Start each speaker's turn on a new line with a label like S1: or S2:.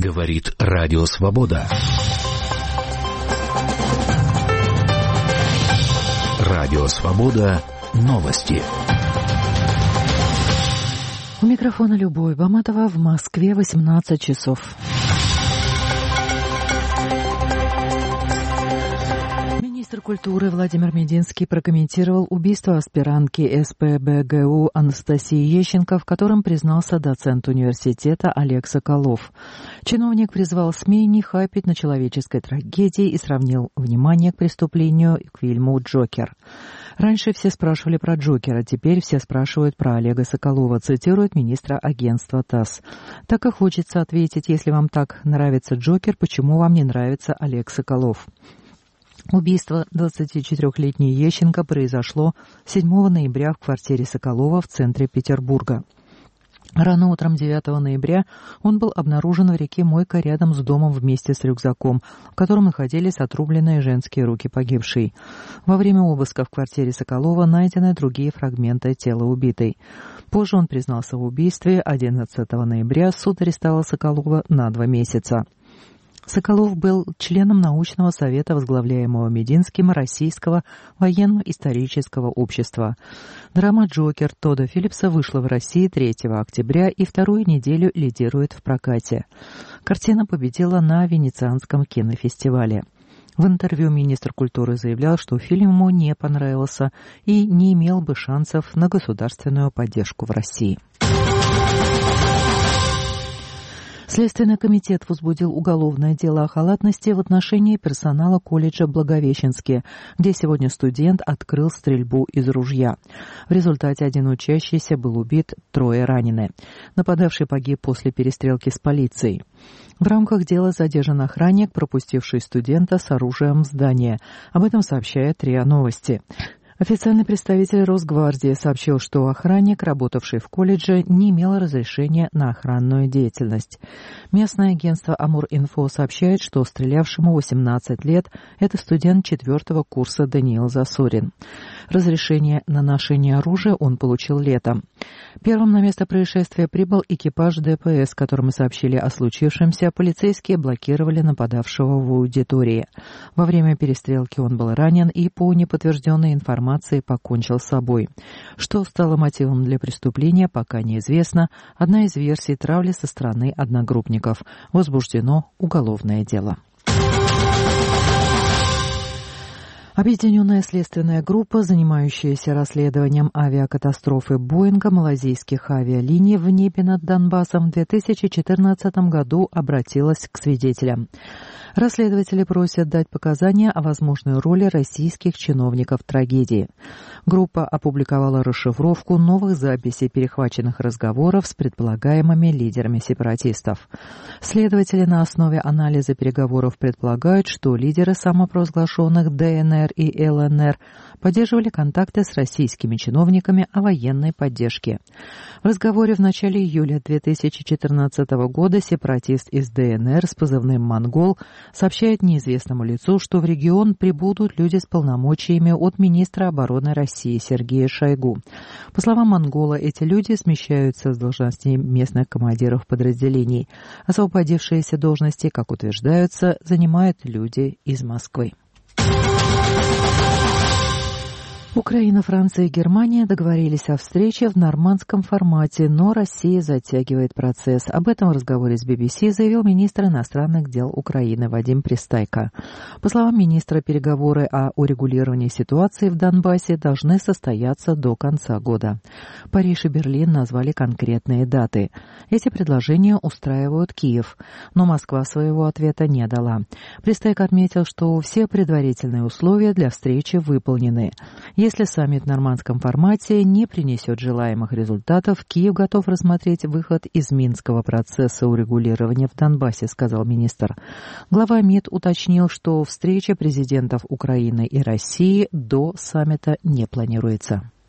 S1: Говорит Радио Свобода. Радио Свобода. Новости.
S2: У микрофона Любовь Баматова, в Москве 18 часов. Министр культуры Владимир Мединский прокомментировал убийство аспирантки СПбГУ Анастасии Ещенко, в котором признался доцент университета Олег Соколов. Чиновник призвал СМИ не хайпить на человеческой трагедии и сравнил внимание к преступлению к фильму «Джокер». Раньше все спрашивали про Джокера, теперь все спрашивают про Олега Соколова, цитирует министра агентства ТАСС. Так и хочется ответить, если вам так нравится Джокер, почему вам не нравится Олег Соколов? Убийство 24-летней Ещенко произошло 7 ноября в квартире Соколова в центре Петербурга. Рано утром 9 ноября он был обнаружен в реке Мойка рядом с домом вместе с рюкзаком, в котором находились отрубленные женские руки погибшей. Во время обыска в квартире Соколова найдены другие фрагменты тела убитой. Позже он признался в убийстве. 11 ноября суд арестовал Соколова на 2 месяца. Соколов был членом научного совета, возглавляемого Мединским, Российского военно-исторического общества. Драма «Джокер» Тодда Филлипса вышла в России 3 октября и вторую неделю лидирует в прокате. Картина победила на Венецианском кинофестивале. В интервью министр культуры заявлял, что фильм ему не понравился и не имел бы шансов на государственную поддержку в России. Следственный комитет возбудил уголовное дело о халатности в отношении персонала колледжа Благовещенский, где сегодня студент открыл стрельбу из ружья. В результате один учащийся был убит, 3 ранены. Нападавший погиб после перестрелки с полицией. В рамках дела задержан охранник, пропустивший студента с оружием в здание. Об этом сообщает РИА Новости. Официальный представитель Росгвардии сообщил, что охранник, работавший в колледже, не имел разрешения на охранную деятельность. Местное агентство Амур-Инфо сообщает, что стрелявшему 18 лет это студент 4-го курса Даниил Засорин. Разрешение на ношение оружия он получил летом. Первым на место происшествия прибыл экипаж ДПС, которому сообщили о случившемся. Полицейские блокировали нападавшего в аудитории. Во время перестрелки он был ранен и, по неподтвержденной информации, покончил с собой. Что стало мотивом для преступления, пока неизвестно. Одна из версий — травли со стороны одногруппников. Возбуждено уголовное дело. Объединенная следственная группа, занимающаяся расследованием авиакатастрофы Боинга малазийских авиалиний в небе над Донбассом в 2014 году, обратилась к свидетелям. Расследователи просят дать показания о возможной роли российских чиновников в трагедии. Группа опубликовала расшифровку новых записей перехваченных разговоров с предполагаемыми лидерами сепаратистов. Следователи на основе анализа переговоров предполагают, что лидеры самопровозглашенных ДНР и ЛНР поддерживали контакты с российскими чиновниками о военной поддержке. В разговоре в начале июля 2014 года сепаратист из ДНР с позывным «Монгол» сообщает неизвестному лицу, что в регион прибудут люди с полномочиями от министра обороны России Сергея Шойгу. По словам «Монгола», эти люди смещаются с должностей местных командиров подразделений. Освободившиеся должности, как утверждаются, занимают люди из Москвы. Украина, Франция и Германия договорились о встрече в нормандском формате, но Россия затягивает процесс. Об этом в разговоре с BBC заявил министр иностранных дел Украины Вадим Пристайко. По словам министра, переговоры о урегулировании ситуации в Донбассе должны состояться до конца года. Париж и Берлин назвали конкретные даты. Эти предложения устраивают Киев, но Москва своего ответа не дала. Пристайко отметил, что все предварительные условия для встречи выполнены. Если саммит в нормандском формате не принесет желаемых результатов, Киев готов рассмотреть выход из Минского процесса урегулирования в Донбассе, сказал министр. Глава МИД уточнил, что встреча президентов Украины и России до саммита не планируется.